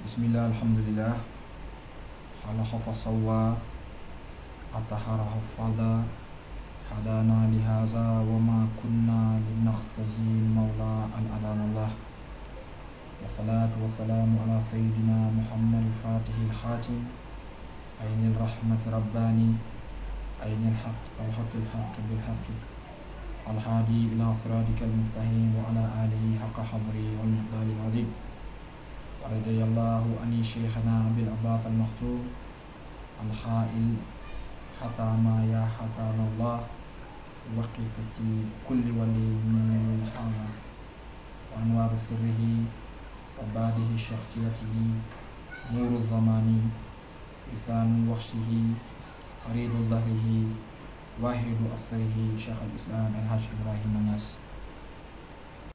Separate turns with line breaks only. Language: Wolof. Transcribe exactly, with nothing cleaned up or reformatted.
Bismillah, alhamdulillah. Khalaqa fasawwa, atahara hafadha, hadana lihaza wa ma kunna linakhtazi mawla al-alam Allah. Wa salatu wa salamu ala sayyidina Muhammad al-Fatih al-Khatim, ayni al-rahmat rabbani, ayni al-haq al-haq al-haq bil-haq, al-hadi ila siradika al-mustaqim wa ala alihi haqqa hadri wal miqdari al-azim. ورضي الله عن شيخنا أبي العباس المختوم الخائل حتى ما يا حتانا الله وقيقة كل ولي من الحامة وأنوار سره وباده شخصيته نور الزمان لسان وحشه فريد ظهره واحد أثره شيخ الإسلام الحاج إبراهيم الناس.